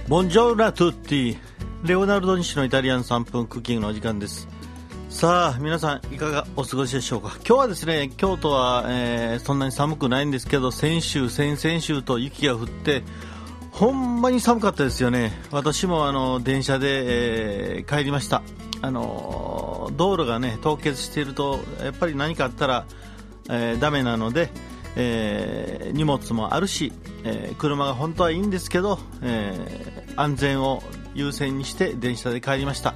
ボンジョーラトゥッティ、レオナルド西のイタリアン3分クッキングのお時間です。さあ皆さんいかがお過ごしでしょうか。今日はですね、京都は、そんなに寒くないんですけど、先々週と雪が降ってほんまに寒かったですよね。私も電車で、帰りました。道路がね凍結しているとやっぱり何かあったら、ダメなので、荷物もあるし、車が本当はいいんですけど、安全を優先にして電車で帰りました。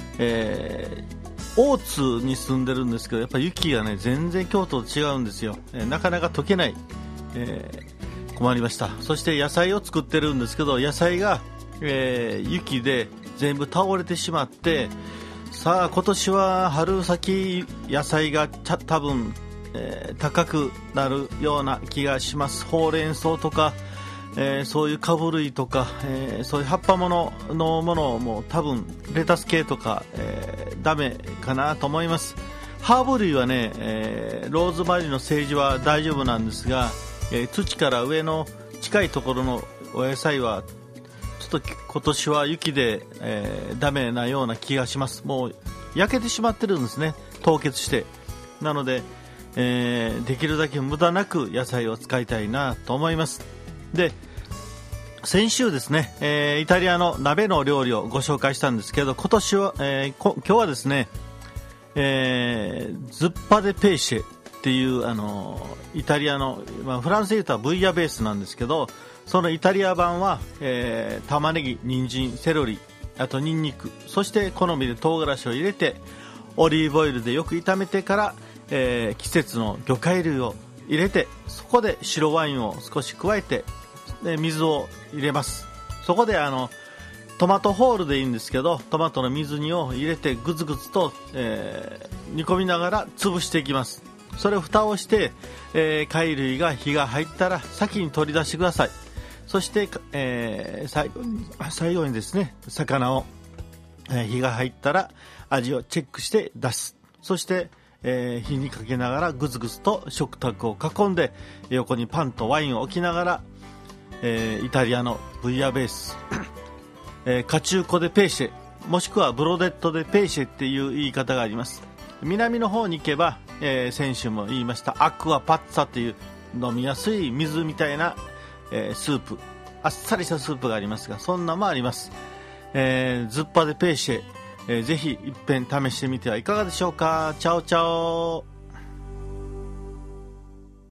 大津に住んでるんですけど、やっぱり雪がね全然京都と違うんですよ。なかなか溶けない、困りました。そして野菜を作ってるんですけど、野菜が、雪で全部倒れてしまって、さあ今年は春先野菜が多分、高くなるような気がします。ほうれん草とか、そういう株類とか、そういう葉っぱもののものも多分レタス系とか、ダメかなと思います。ハーブ類はね、ローズマリーのセージは大丈夫なんですが、土から上の近いところのお野菜はちょっと今年は雪で、ダメなような気がします。もう焼けてしまってるんですね、凍結して。なので、できるだけ無駄なく野菜を使いたいなと思います。で、先週ですね、イタリアの鍋の料理をご紹介したんですけど、今年は、今日はですね、ズッパデペーシェっていう、イタリアの、フランスで言うとブイヤベースなんですけど、そのイタリア版は、玉ねぎ、人参、セロリ、あとニンニク、そして好みで唐辛子を入れてオリーブオイルでよく炒めてから、季節の魚介類を入れて、そこで白ワインを少し加えて、水を入れます。そこでトマトホールでいいんですけど、トマトの水煮を入れてグツグツと、煮込みながら潰していきます。それを蓋をして、貝類が火が入ったら先に取り出してください。そして、最後にですね、魚を、火が入ったら味をチェックして出す。そして、火にかけながらグツグツと食卓を囲んで、横にパンとワインを置きながら、イタリアのブイヤベース、カチューコデペーシェ、もしくはブロデットデペーシェっていう言い方があります。南の方に行けば、先週も言いましたアクアパッツァという飲みやすい水みたいな、スープ、あっさりしたスープがありますが、そんなもあります。ズッパデペーシェ、ぜひ一遍試してみてはいかがでしょうか。チャオチャオ。